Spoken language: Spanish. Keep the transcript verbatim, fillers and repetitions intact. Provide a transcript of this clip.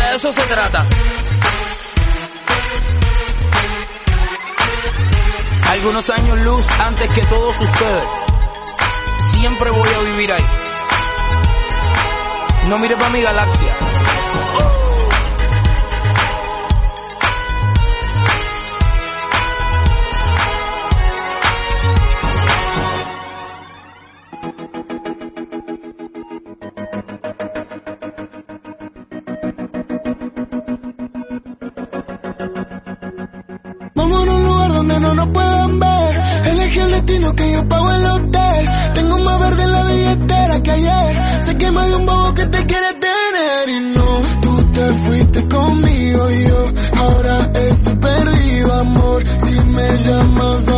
de eso se trata. Algunos años luz antes que todos ustedes. Siempre voy a vivir ahí. No mire pa' mi galaxia. Vamos a un lugar donde no nos puedan ver. Elegí el destino que yo pago el hotel. Tengo más verde en la billetera que ayer. Sé que más de un bobo que te quiere tener. Y no, tú te fuiste conmigo y yo ahora estoy perdido, amor. Si me llamas